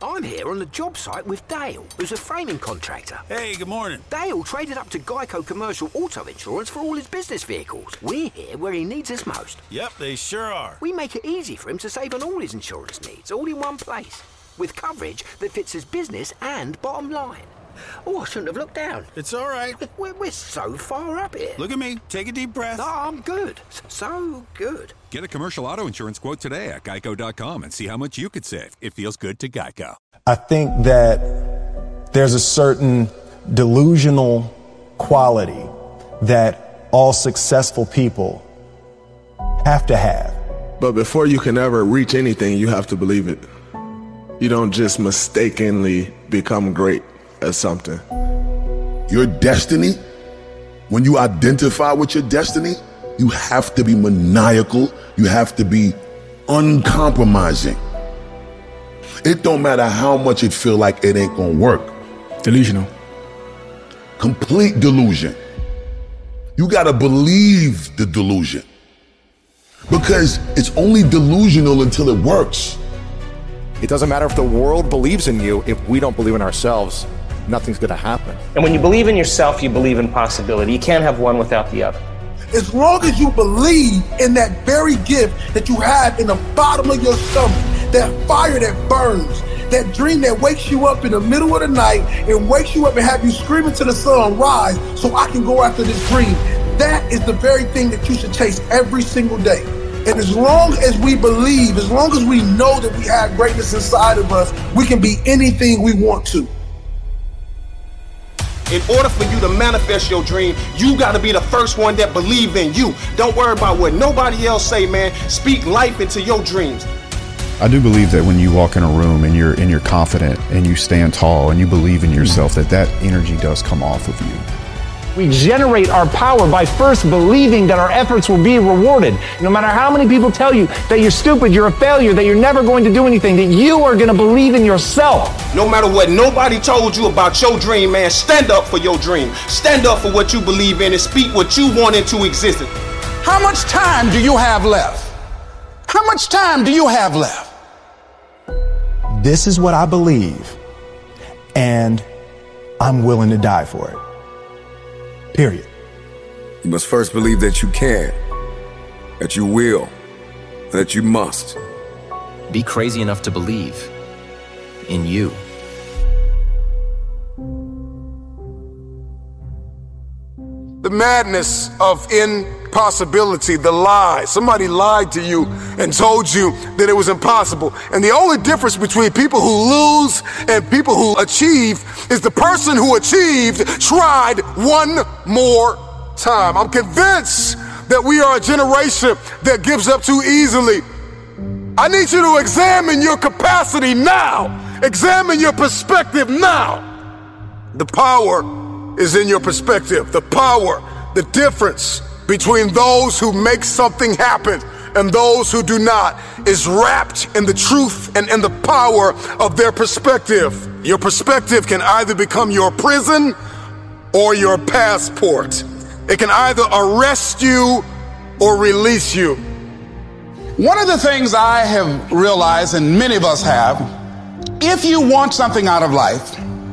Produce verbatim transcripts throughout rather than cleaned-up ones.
I'm here on the job site with Dale, who's a framing contractor. Hey, good morning. Dale traded up to Geico Commercial Auto Insurance for all his business vehicles. We're here where he needs us most. Yep, they sure are. We make it easy for him to save on all his insurance needs, all in one place, with coverage that fits his business and bottom line. Oh, I shouldn't have looked down. It's all right. We're, we're so far up here. Look at me. Take a deep breath. No, I'm good. So good. Get a commercial auto insurance quote today at geico dot com and see how much you could save. It feels good to Geico. I think that there's a certain delusional quality that all successful people have to have. But before you can ever reach anything, you have to believe it. You don't just mistakenly become great at something. Your destiny, when you identify with your destiny, you have to be maniacal. You have to be uncompromising. It don't matter how much it feel like it ain't gonna work. Delusional. Complete delusion. You gotta believe the delusion. Because it's only delusional until it works. It doesn't matter if the world believes in you, if we don't believe in ourselves, nothing's gonna happen. And when you believe in yourself, you believe in possibility. You can't have one without the other. As long as you believe in that very gift that you have in the bottom of your stomach, that fire that burns, that dream that wakes you up in the middle of the night and wakes you up and have you screaming to the sun, rise, so I can go after this dream. That is the very thing that you should chase every single day. And as long as we believe, as long as we know that we have greatness inside of us, we can be anything we want to. In order for you to manifest your dream, you got to be the first one that believe in you. Don't worry about what nobody else say, man. Speak life into your dreams. I do believe that when you walk in a room and you're and you're confident and you stand tall and you believe in yourself, that that energy does come off of you. We generate our power by first believing that our efforts will be rewarded. No matter how many people tell you that you're stupid, you're a failure, that you're never going to do anything, that you are going to believe in yourself. No matter what nobody told you about your dream, man, stand up for your dream. Stand up for what you believe in and speak what you want into existence. How much time do you have left? How much time do you have left? This is what I believe, and I'm willing to die for it. Period. You must first believe that you can, that you will, that you must. Be crazy enough to believe in you. The madness of impossibility, the lie. Somebody lied to you and told you that it was impossible. And the only difference between people who lose and people who achieve is the person who achieved tried one more time. I'm convinced that we are a generation that gives up too easily. I need you to examine your capacity now. Examine your perspective now. The power is in your perspective. The power, the difference between those who make something happen and those who do not is wrapped in the truth and in the power of their perspective. Your perspective can either become your prison or your passport. It can either arrest you or release you. One of the things I have realized, and many of us have, if you want something out of life,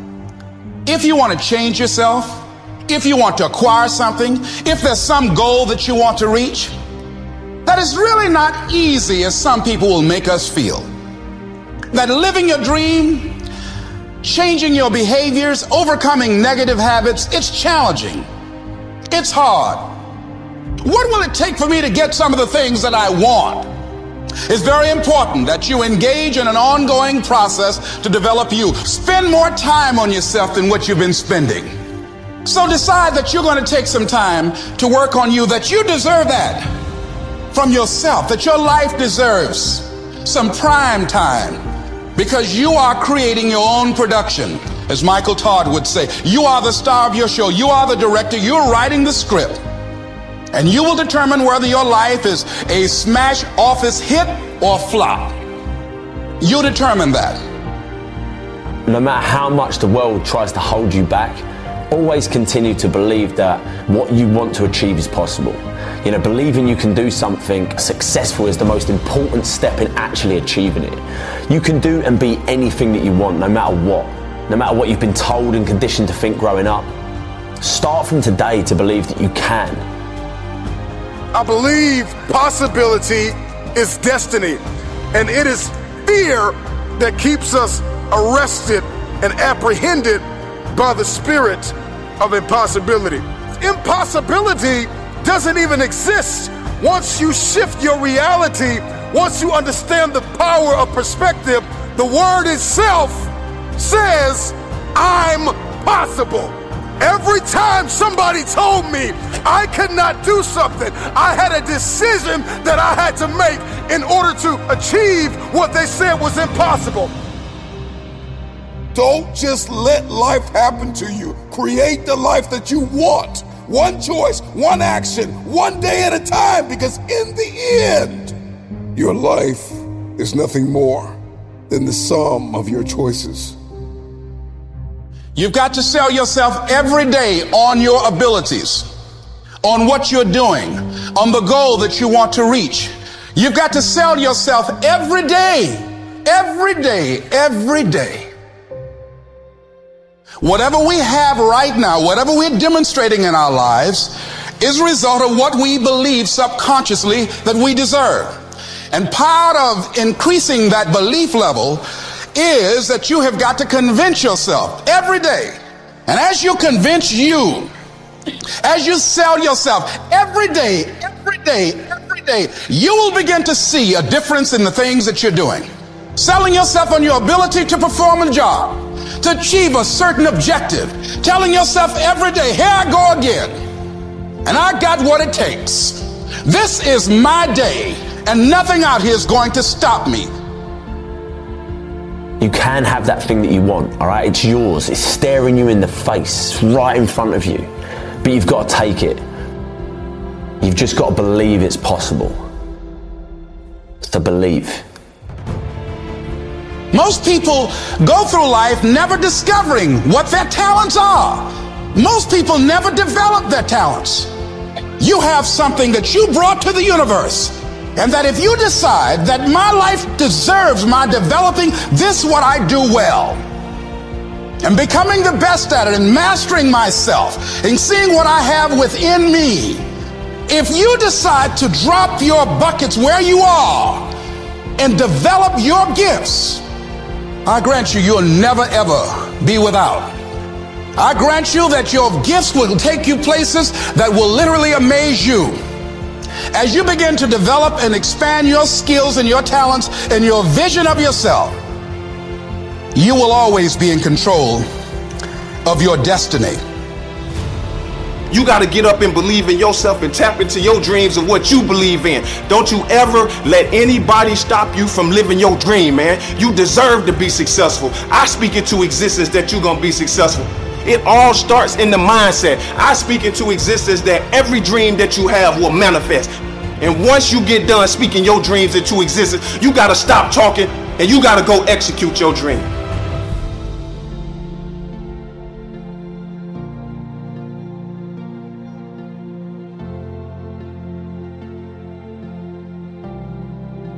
if you want to change yourself, if you want to acquire something, if there's some goal that you want to reach, that is really not easy as some people will make us feel. That living your dream, changing your behaviors, overcoming negative habits, it's challenging. It's hard. What will it take for me to get some of the things that I want? It's very important that you engage in an ongoing process to develop you. Spend more time on yourself than what you've been spending. So decide that you're going to take some time to work on you, that you deserve that from yourself, that your life deserves some prime time because you are creating your own production. As Michael Todd would say, you are the star of your show. You are the director. You're writing the script. And you will determine whether your life is a smash office hit or flop. You determine that. No matter how much the world tries to hold you back, always continue to believe that what you want to achieve is possible. You know, believing you can do something successful is the most important step in actually achieving it. You can do and be anything that you want, no matter what. No matter what you've been told and conditioned to think growing up. Start from today to believe that you can. I believe possibility is destiny, and it is fear that keeps us arrested and apprehended by the spirit of impossibility. Impossibility doesn't even exist once you shift your reality, once you understand the power of perspective. The word itself says, I'm possible. Every time somebody told me I could not do something, I had a decision that I had to make in order to achieve what they said was impossible. Don't just let life happen to you. Create the life that you want. One choice, one action, one day at a time, because in the end, your life is nothing more than the sum of your choices. You've got to sell yourself every day on your abilities, on what you're doing, on the goal that you want to reach. You've got to sell yourself every day, every day, every day. Whatever we have right now, whatever we're demonstrating in our lives, is a result of what we believe subconsciously that we deserve. And part of increasing that belief level is that you have got to convince yourself every day. And as you convince you, as you sell yourself every day, every day, every day, you will begin to see a difference in the things that you're doing. Selling yourself on your ability to perform a job, to achieve a certain objective, telling yourself every day, here I go again, and I got what it takes. This is my day, and nothing out here is going to stop me. You can have that thing that you want, all right? It's yours. It's staring you in the face. It's right in front of you. But you've got to take it. You've just got to believe it's possible. It's to believe. Most people go through life never discovering what their talents are. Most people never develop their talents. You have something that you brought to the universe. And that if you decide that my life deserves my developing this what I do well, and becoming the best at it and mastering myself and seeing what I have within me, if you decide to drop your buckets where you are and develop your gifts, I grant you, you'll never ever be without. I grant you that your gifts will take you places that will literally amaze you. As you begin to develop and expand your skills and your talents and your vision of yourself, you will always be in control of your destiny. You got to get up and believe in yourself and tap into your dreams of what you believe in. Don't you ever let anybody stop you from living your dream, man. You deserve to be successful. I speak into existence that you're going to be successful. It all starts in the mindset. I speak into existence that every dream that you have will manifest. And once you get done speaking your dreams into existence, you got to stop talking and you got to go execute your dream.